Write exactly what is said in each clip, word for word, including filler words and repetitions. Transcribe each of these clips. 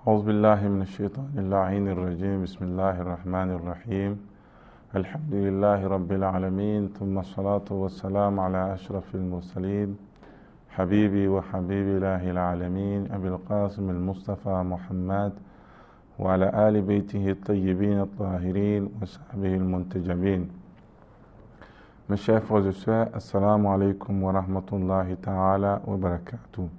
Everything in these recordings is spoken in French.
أعوذ بالله من الشيطان اللعين الرجيم بسم الله الرحمن الرحيم الحمد لله رب العالمين ثم الصلاة والسلام على أشرف المرسلين حبيبي وحبيب الله العالمين أبي القاسم المصطفى محمد وعلى آل بيته الطيبين الطاهرين وصحبه المنتجبين. Mes chers frères et sœurs, assalamu alaikum wa rahmatullahi ta'ala wa barakatuh.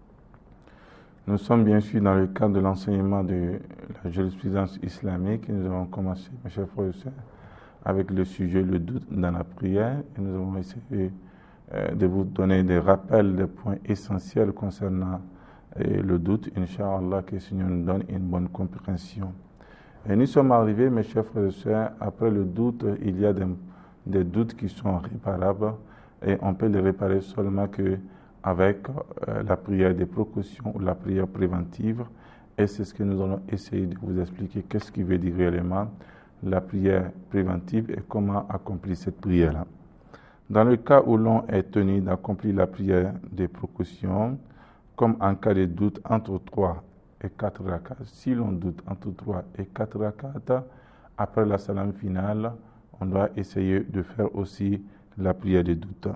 Nous sommes bien sûr dans le cadre de l'enseignement de la jurisprudence islamique. Nous avons commencé, mes chers frères et sœurs, avec le sujet le doute dans la prière. Et nous avons essayé euh, de vous donner des rappels, des points essentiels concernant euh, le doute. Inch'Allah, que le Seigneur nous donne une bonne compréhension. Et nous sommes arrivés, mes chers frères et sœurs, après le doute, il y a des des doutes qui sont réparables et on peut les réparer seulement que avec euh, la prière des précautions ou la prière préventive. Et c'est ce que nous allons essayer de vous expliquer, qu'est-ce qui veut dire réellement la prière préventive et comment accomplir cette prière-là. Dans le cas où l'on est tenu d'accomplir la prière des précautions, comme en cas de doute entre trois et quatre rakats, si l'on doute entre trois et quatre rakats, après la salam finale, on doit essayer de faire aussi la prière de doute.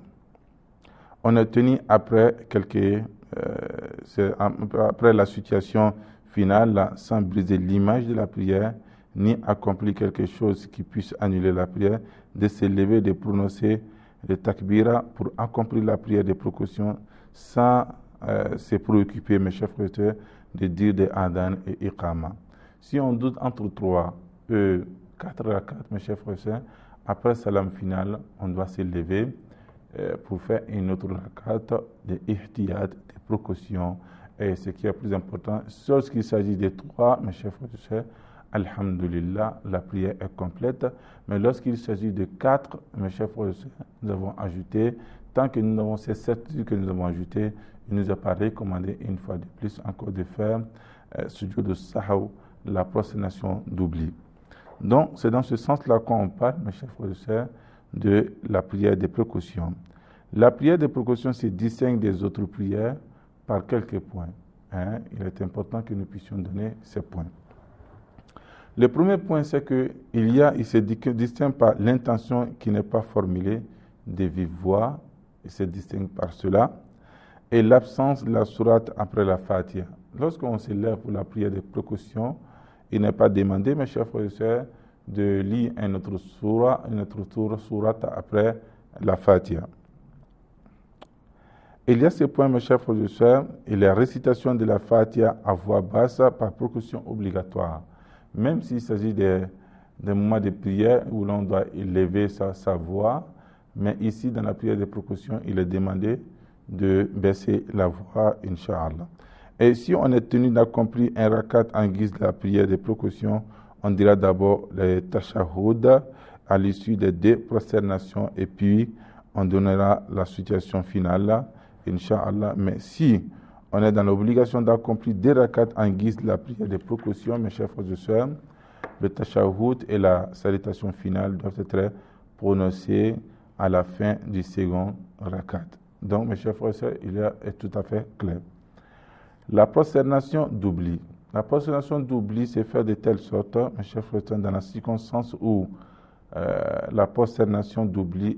On est tenu après quelques, euh, après la situation finale, là, sans briser l'image de la prière, ni accomplir quelque chose qui puisse annuler la prière, de se lever, de prononcer le takbira pour accomplir la prière de précaution sans euh, se préoccuper, mes chers frères, de dire des adhan et iqama. Si on doute entre trois et quatre rakats, mes chers frères, après salam final, on doit se lever euh, pour faire une autre rakat de ihtiyat, de précaution. Et ce qui est plus important, lorsqu'il s'agit de trois, mes chers frères, alhamdulillah, la prière est complète. Mais lorsqu'il s'agit de quatre, mes chers frères, nous avons ajouté, tant que nous avons ces certitudes que nous avons ajoutées, il nous a pas recommandé une fois de plus encore de faire euh, sujoud de sahaw, la prosternation d'oubli. Donc, c'est dans ce sens-là qu'on parle, mes chers frères et sœurs, de la prière des précautions. La prière des précautions se distingue des autres prières par quelques points. Hein. Il est important que nous puissions donner ces points. Le premier point, c'est qu'il y a, il se distingue par l'intention qui n'est pas formulée de vive voix, il se distingue par cela, et l'absence de la sourate après la Fatiha. Lorsqu'on se lève pour la prière des précautions, il n'est pas demandé, mes chers frères et sœurs, de lire un autre surah, une autre sourate après la Fatiha. Il y a ce point, mes chers frères et sœurs, et la récitation de la Fatiha à voix basse par précaution obligatoire. Même s'il s'agit de, de moments de prière où l'on doit élever sa, sa voix, mais ici, dans la prière de précaution, il est demandé de baisser la voix, Inch'Allah. Et si on est tenu d'accomplir un rakat en guise de la prière de précaution, on dira d'abord le tashahhud à l'issue des deux prosternations et puis on donnera la situation finale, Inch'Allah. Mais si on est dans l'obligation d'accomplir des rakats en guise de la prière de précaution, mes chers frères et sœurs, le tashahhud et la salutation finale doivent être prononcés à la fin du second rakat. Donc, mes chers frères et sœurs, il est tout à fait clair. La prosternation d'oubli. La prosternation d'oubli se fait de telle sorte, mes chers frères, dans la circonstance où euh, la prosternation d'oubli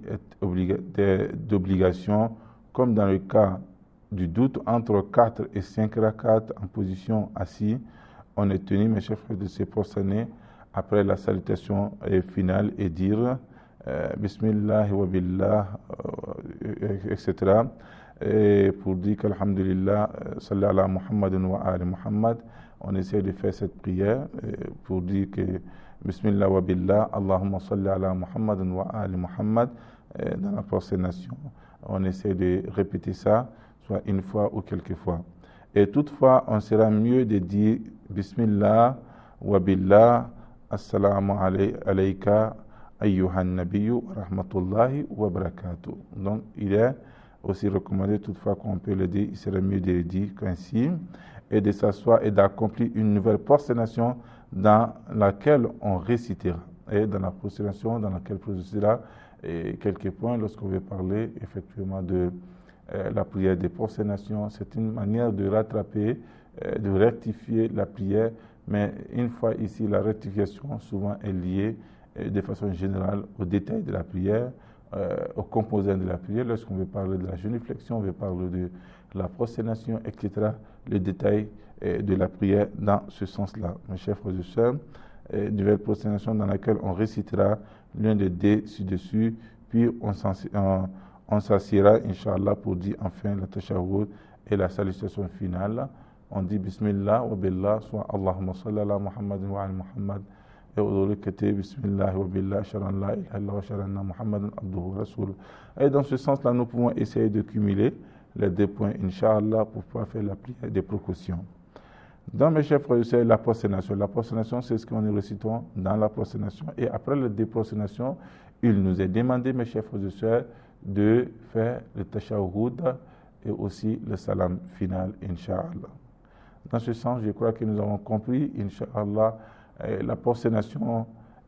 est d'obligation, comme dans le cas du doute entre quatre et cinq rakats en position assise, on est tenu, mes chers frères, de se prosterner après la salutation finale et dire euh, Bismillah wa billah, euh, et cetera Et pour dire qu'Alhamdulillah, salli ala Muhammadun wa ali Muhammad, on essaie de faire cette prière pour dire que Bismillah wa billah, Allahumma salli ala Muhammadun wa ali Muhammad, dans la prosternation. On essaie de répéter ça, soit une fois ou quelques fois. Et toutefois, on sera mieux de dire Bismillah wa billah, assalamu alayka, ayyuhan nabiyyu, wa rahmatullahi wa barakatuh. Donc, il est aussi recommandé, toutefois qu'on peut le dire, il serait mieux de le dire qu'ainsi, et de s'asseoir et d'accomplir une nouvelle prosternation dans laquelle on récitera. Et dans la prosternation dans laquelle on récitera, et quelques points lorsqu'on veut parler effectivement de euh, la prière des prosternations, c'est une manière de rattraper euh, de rectifier la prière, mais une fois ici, la rectification souvent est liée euh, de façon générale aux détails de la prière, euh, aux composants de la prière. Lorsqu'on veut parler de la génuflexion, on veut parler de la prosternation, et cetera, les détails euh, de la prière dans ce sens-là. Mes chers frères et sœurs, euh, nouvelle prosternation dans laquelle on récitera l'un des dés ci-dessus, puis on s'en On s'assiera, Inch'Allah, pour dire enfin la tashahhud et la salutation finale. On dit Bismillah wa billah, soit Allahumma salli ala Muhammadin wa ala Muhammad. Et au côté Bismillah wa billah, sharan la ilaha illallah wa sharan Muhammadan abduhu rasuluh. Et dans ce sens-là, nous pouvons essayer de cumuler les deux points, Inch'Allah, pour pouvoir faire la prière des précautions. Dans mes chers frères et sœurs, la prosternation. La prosternation, c'est ce que nous récitons dans la prosternation. Et après la déprosternation, il nous est demandé, mes chers frères et sœurs, de faire le tashahhud et aussi le salam final, Inch'Allah. Dans ce sens, je crois que nous avons compris, Inch'Allah, la prosternation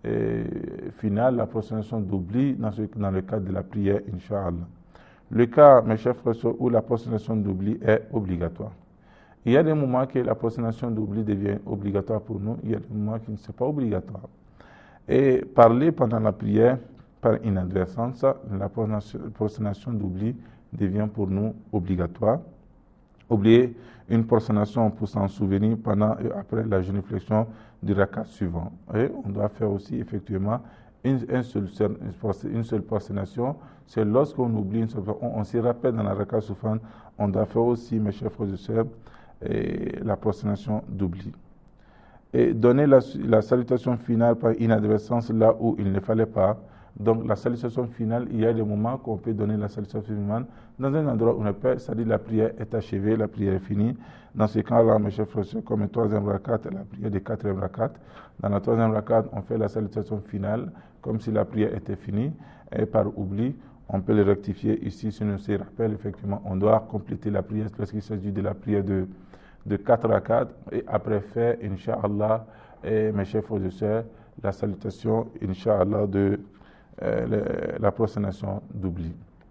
finale, la prosternation d'oubli dans, dans le cadre de la prière, Inch'Allah. Le cas, mes chers frères, où la prosternation d'oubli est obligatoire. Il y a des moments que la prosternation d'oubli devient obligatoire pour nous, il y a des moments qui ne sont pas obligatoires. Et parler pendant la prière, par inadvertance, la prosternation d'oubli devient pour nous obligatoire. Oublier une prosternation pour s'en souvenir pendant et après la génuflexion du rakat suivant. Et on doit faire aussi effectivement une, une, seule, une seule prosternation. C'est lorsqu'on oublie une seule on, on se rappelle dans la rakat suivante, on doit faire aussi, mes chers frères et sœurs, et la prosternation d'oubli. Et donner la, la salutation finale par inadvertance là où il ne fallait pas. Donc la salutation finale, il y a des moments qu'on peut donner la salutation finale dans un endroit où on peut, c'est-à-dire la prière est achevée, la prière est finie. Dans ce cas-là, mes chers frères, comme le troisième rakat, la prière des quatrième rakat. Dans la troisième rakat, on fait la salutation finale comme si la prière était finie. Et par oubli, on peut le rectifier ici. Si on se rappelle, effectivement, on doit compléter la prière lorsqu'il s'agit de la prière de, de quatre rakat. Et après faire, Inch'Allah, et mes chers frères et sœurs, la salutation, Inch'Allah, de Euh, le, la prosternation d'oubli.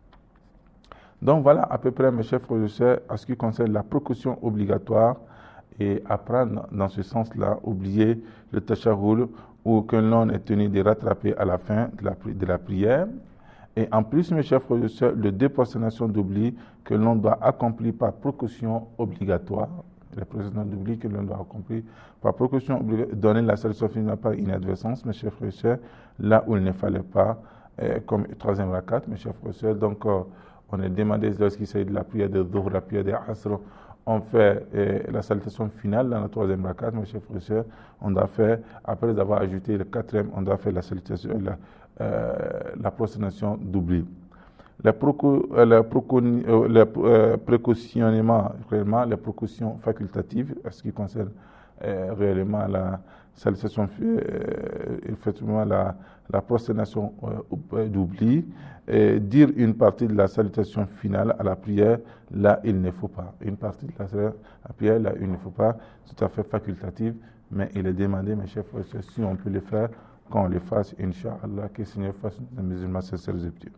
Donc voilà à peu près, mes chers frères et sœurs, à ce qui concerne la précaution obligatoire et apprendre dans ce sens-là, oublier le tashahhud ou que l'on est tenu de rattraper à la fin de la, de la prière. Et en plus, mes chers frères et sœurs, le déprosternation d'oubli que l'on doit accomplir par précaution obligatoire. La précaution d'oubli que l'on doit accomplir par précaution obligatoire, donner la salutation finale par inadvertance, mes chers frères et sœurs, là où il ne fallait pas, euh, comme troisième rakat, mes chers frères et sœurs. Donc, euh, on est demandé lorsqu'il s'agit de la prière de Dhuhr, la prière de Asr, on fait euh, la salutation finale dans la troisième rakat, mes chers frères et sœurs. On doit faire, après avoir ajouté le quatrième, on doit faire la salutation, la, euh, la prosternation d'oubli. Le, proco, le, proco, le euh, précautionnement, réellement, les précautions facultatives, en ce qui concerne euh, réellement la salutation, euh, effectivement la, la prosternation euh, d'oubli, et dire une partie de la salutation finale à la prière, là il ne faut pas. Une partie de la, la prière, là il ne faut pas, c'est tout à fait facultatif, mais il est demandé, mes chers frères, si on peut le faire, qu'on le fasse, Inch'Allah, que le Seigneur fasse des musulmans sincères et pieux.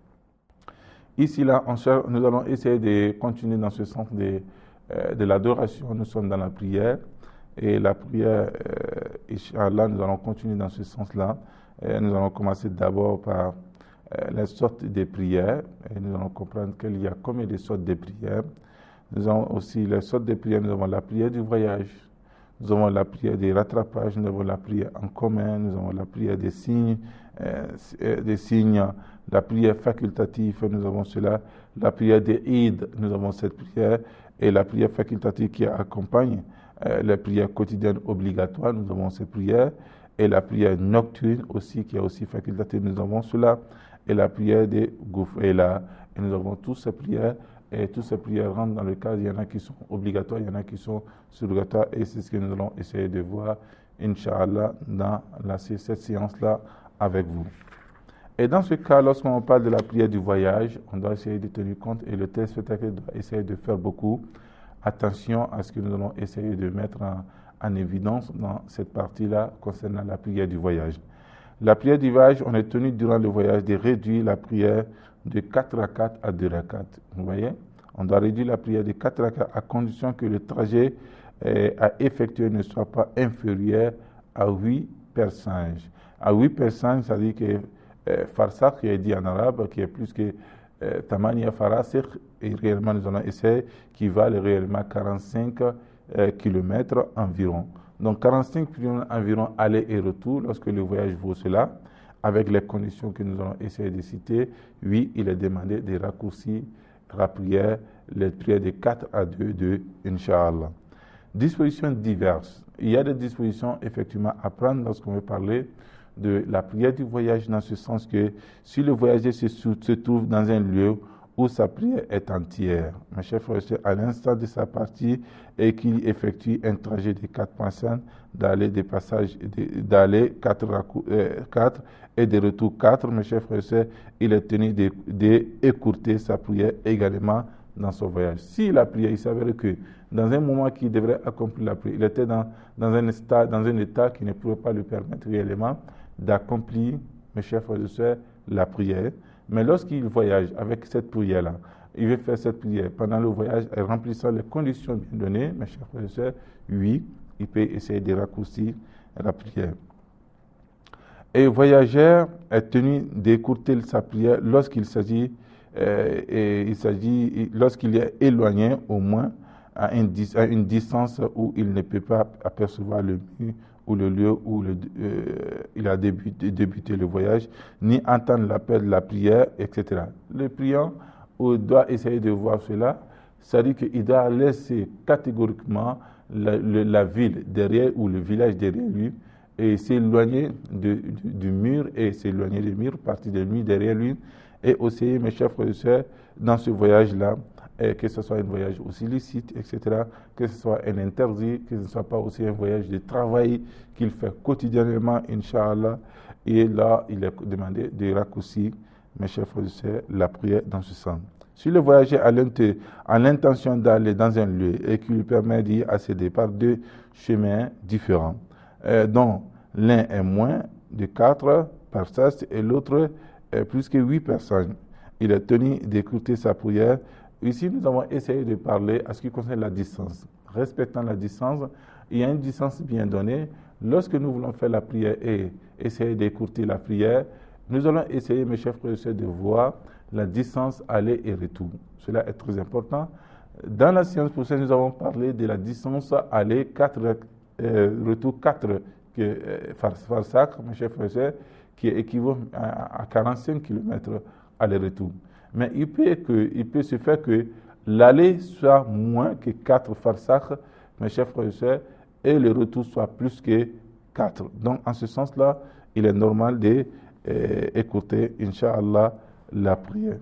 Ici, là, on cherche, nous allons essayer de continuer dans ce sens de, euh, de l'adoration. Nous sommes dans la prière. Et la prière, euh, Inch'Allah, nous allons continuer dans ce sens-là. Et nous allons commencer d'abord par euh, les sortes de prières. Et nous allons comprendre qu'il y a combien de sortes de prières. Nous avons aussi les sortes de prières. Nous avons la prière du voyage. Nous avons la prière des rattrapages. Nous avons la prière en commun. Nous avons la prière des signes. Euh, des signes, la prière facultative, nous avons cela, la prière des Eid, nous avons cette prière, et la prière facultative qui accompagne euh, les prières quotidiennes obligatoires, nous avons cette prière, et la prière nocturne aussi, qui est aussi facultative, nous avons cela, et la prière des gouffres, et là, et nous avons toutes ces prières, et toutes ces prières rentrent dans le cadre, il y en a qui sont obligatoires, il y en a qui sont surrogatoires, et c'est ce que nous allons essayer de voir, Inch'Allah, dans la, cette séance-là, avec vous. Et dans ce cas, lorsqu'on parle de la prière du voyage, on doit essayer de tenir compte et le téléspectateur doit essayer de faire beaucoup attention à ce que nous allons essayer de mettre en, en évidence dans cette partie-là concernant la prière du voyage. La prière du voyage, on est tenu durant le voyage de réduire la prière de quatre rakats à deux rakats. Vous voyez, on doit réduire la prière de quatre rakats à condition que le trajet euh, à effectuer ne soit pas inférieur à huit persinges. À huit persinges, ça veut dire que euh, farsakh, qui est dit en arabe, qui est plus que euh, tamania farasikh, et réellement nous allons essayer, qui valent réellement quarante-cinq euh, kilomètres environ. Donc quarante-cinq kilomètres environ aller et retour lorsque le voyage vaut cela, avec les conditions que nous allons essayer de citer. Oui, il est demandé de raccourcir la prière, les prières de quatre à deux de Inch'Allah. Dispositions diverses. Il y a des dispositions effectivement à prendre lorsqu'on veut parler de la prière du voyage, dans ce sens que si le voyageur se, se trouve dans un lieu où sa prière est entière, mes chers frères et sœurs, à l'instant de sa partie, et qu'il effectue un trajet de quatre personnes, d'aller des passages, d'aller quatre, euh, quatre et de retour quatre, mes chers frères et sœurs, il est tenu d'écourter sa prière également dans son voyage. Si la prière, il s'avère que dans un moment qu'il devrait accomplir la prière, il était dans, dans, un état, dans un état qui ne pouvait pas lui permettre réellement d'accomplir, mes chers frères et sœurs, la prière. Mais lorsqu'il voyage avec cette prière-là, il veut faire cette prière pendant le voyage, en remplissant les conditions bien données, mes chers frères et sœurs, oui, il peut essayer de raccourcir la prière. Et le voyageur est tenu d'écourter sa prière lorsqu'il s'agit, euh, et il s'agit, lorsqu'il est éloigné au moins à une, à une distance où il ne peut pas apercevoir le mur ou le lieu où le, euh, il a débuté, débuté le voyage, ni entendre l'appel de la prière, et cetera. Le priant doit essayer de voir cela, c'est-à-dire qu'il doit laisser catégoriquement la, la, la ville derrière ou le village derrière lui et s'éloigner de, du, du mur et s'éloigner du mur, partir de lui derrière lui, et aussi, mes chers frères et sœurs, dans ce voyage-là, et que ce soit un voyage aussi licite, et cetera, que ce soit un interdit, que ce ne soit pas aussi un voyage de travail qu'il fait quotidiennement, Inch'Allah. Et là, il est demandé de raccourcir, mes chers frères et sœurs, la prière dans ce sens. Si le voyageur a l'intention d'aller dans un lieu et qui lui permet d'y accéder par deux chemins différents, euh, dont l'un est moins de quatre personnes et l'autre est plus que huit personnes, il est tenu d'écouter sa prière. Ici, nous avons essayé de parler à ce qui concerne la distance. Respectant la distance, il y a une distance bien donnée. Lorsque nous voulons faire la prière et essayer d'écourter la prière, nous allons essayer, mes chers frères et sœurs, de voir la distance aller et retour. Cela est très important. Dans la science prochaine, nous avons parlé de la distance aller quatre, euh, retour quatre que euh, farsakh, mes chers frères et sœurs, qui équivaut à, à quarante-cinq kilomètres aller-retour. Mais il peut, que, il peut se faire que l'aller soit moins que quatre farsakh, mes chers frères et sœurs, et le retour soit plus que quatre. Donc, en ce sens-là, il est normal d'écouter, euh, Inch'Allah, la prière.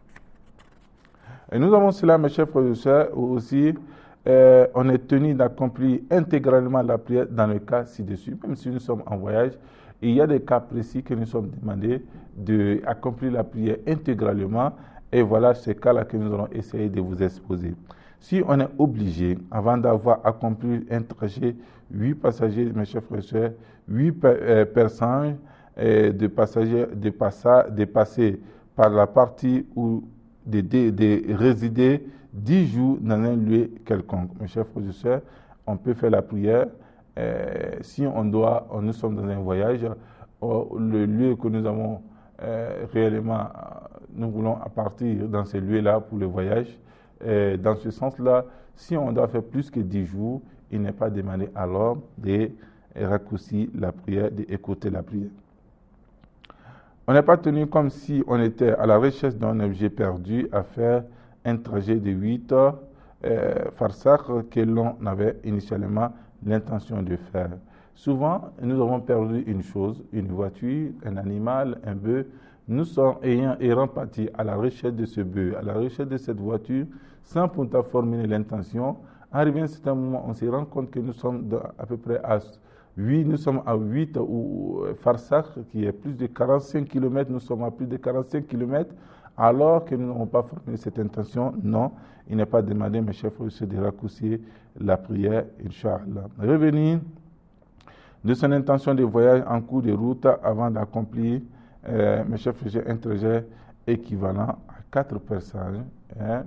Et nous avons cela, mes chers frères et sœurs, aussi, euh, on est tenu d'accomplir intégralement la prière dans le cas ci-dessus, même si nous sommes en voyage. Il y a des cas précis que nous sommes demandés d'accomplir la prière intégralement, et voilà ces cas-là que nous allons essayer de vous exposer. Si on est obligé, avant d'avoir accompli un trajet, huit passagers, mes chers frères et sœurs, huit euh, personnes euh, de passagers de, passa, de passer par la partie où de, de, de résider dix jours dans un lieu quelconque, mes chers frères et sœurs, on peut faire la prière. Euh, si on doit, nous sommes dans un voyage, euh, le lieu que nous avons euh, réellement, nous voulons partir dans ce lieu-là pour le voyage. Euh, dans ce sens-là, si on doit faire plus que dix jours, il n'est pas demandé alors de raccourcir la prière, d'écouter la prière. On n'est pas tenu comme si on était à la recherche d'un objet perdu à faire un trajet de huit heures euh, farsakh que l'on avait initialement l'intention de faire. Souvent, nous avons perdu une chose, une voiture, un animal, un bœuf. Nous sommes ayant, ayant parti à la recherche de ce bœuf, à la recherche de cette voiture, sans pourtant formuler l'intention. Arrivé à un certain moment, on se rend compte que nous sommes de, à peu près à huit, nous sommes à huit ou farsakh, qui est plus de quarante-cinq kilomètres, nous sommes à plus de quarante-cinq kilomètres, alors que nous n'avons pas formulé cette intention. Non, il n'est pas demandé, mes chers frères et sœurs, de raccourcir la prière, Inch'Allah. Revenir de son intention de voyage en cours de route avant d'accomplir, euh, mes chers frères et sœurs, un trajet équivalent à quatre personnes. Hein.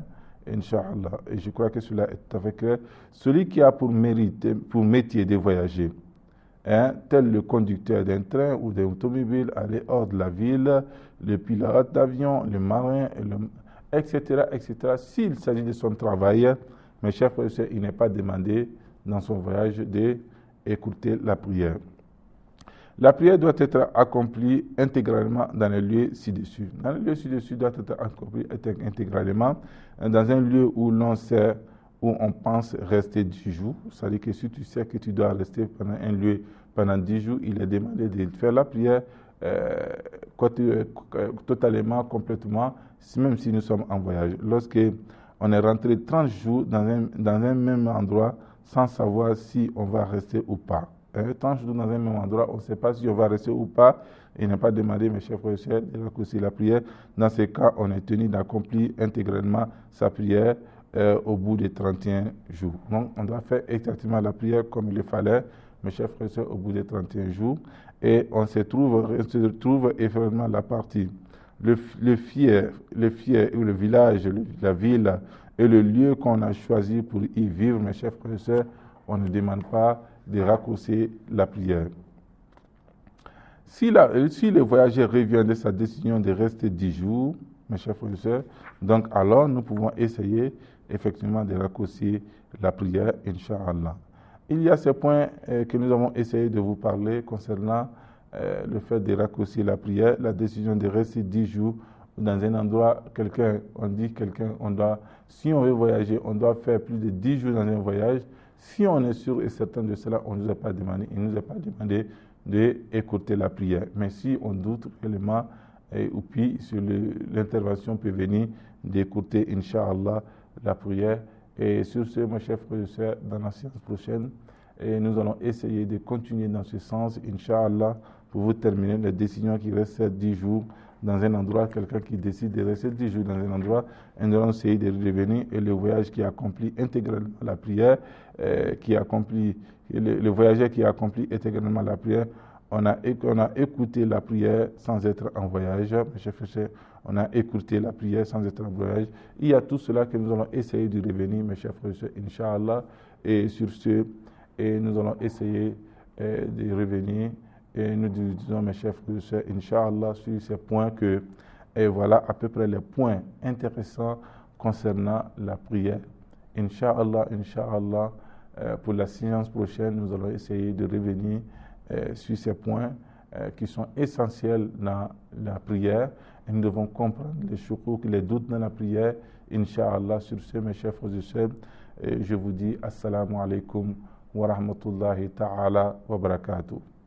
Inch'Allah. Et je crois que cela est tout à fait clair. Celui qui a pour mérite, pour métier de voyager, hein, tel le conducteur d'un train ou d'un automobile, aller hors de la ville, le pilote d'avion, le marin, le, et cetera, et cetera. S'il s'agit de son travail, mes chers frères et sœurs, il n'est pas demandé dans son voyage d'écouter la prière. La prière doit être accomplie intégralement dans les lieux ci-dessus. Dans les lieux ci-dessus doit être accomplie intégralement dans un lieu où l'on sait, où on pense rester dix jours. C'est-à-dire que si tu sais que tu dois rester pendant un lieu pendant dix jours, il est demandé de faire la prière euh, totalement, complètement, même si nous sommes en voyage. Lorsque on est rentré trente jours dans un, dans un même endroit sans savoir si on va rester ou pas. trente jours dans un même endroit, on ne sait pas si on va rester ou pas. Il n'est pas demandé, mes chers frères et sœurs, de raccourcir la prière. Dans ce cas, on est tenu d'accomplir intégralement sa prière euh, au bout des trente et un jours. Donc, on doit faire exactement la prière comme il le fallait, mes chers frères et sœurs, au bout des trente et un jours. Et on se trouve, on se trouve effectivement la partie, le, le fief, le fief ou le village, le, la ville et le lieu qu'on a choisi pour y vivre, mes chers frères et sœurs, on ne demande pas de raccourcir la prière. Si, la, si le voyageur revient de sa décision de rester dix jours, mes chers frères et sœurs, donc alors nous pouvons essayer effectivement de raccourcir la prière, Inch'Allah. Il y a ces points euh, que nous avons essayé de vous parler concernant euh, le fait de raccourcir la prière, la décision de rester dix jours dans un endroit, quelqu'un, on dit quelqu'un, on doit, si on veut voyager, on doit faire plus de dix jours dans un voyage. Si on est sûr et certain de cela, on ne nous a pas demandé, il ne nous a pas demandé d'écouter la prière. Mais si on doute réellement, et, ou puis sur l'intervention peut venir d'écouter, Inch'Allah, la prière. Et sur ce, mes chers frères et sœurs, dans la séance prochaine, et nous allons essayer de continuer dans ce sens, Inch'Allah, pour vous terminer les décisions qui restent dix jours dans un endroit, quelqu'un qui décide de rester dix jours dans un endroit, et nous allons essayer de revenir, et le voyage qui accomplit intégralement la prière, euh, qui accomplit, le, le voyageur qui accomplit intégralement la prière, on a, on a écouté la prière sans être en voyage, mes chers frères, on a écouté la prière sans être en voyage. Il y a tout cela que nous allons essayer de revenir, mes chers frères, Inch'Allah, et sur ce, et nous allons essayer euh, de revenir. Et nous disons, mes chers frères, Inch'Allah, sur ces points que, et voilà à peu près les points intéressants concernant la prière. Inch'Allah, Inch'Allah, euh, pour la séance prochaine, nous allons essayer de revenir euh, sur ces points euh, qui sont essentiels dans la prière. Et nous devons comprendre les choukouks, les doutes dans la prière. Inch'Allah, sur ce, mes chers frères et sœurs, je vous dis Assalamu alaikum wa rahmatullahi ta'ala wa barakatuh.